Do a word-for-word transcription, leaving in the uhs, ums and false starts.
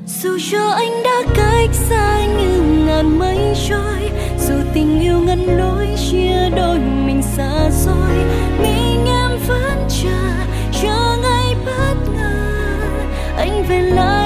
Dù cho anh đã cách xa như ngàn mây trôi, dù tình yêu ngăn lối chia đôi mình xa xôi, mình em vẫn chờ chờ ngày bất ngờ anh về lại.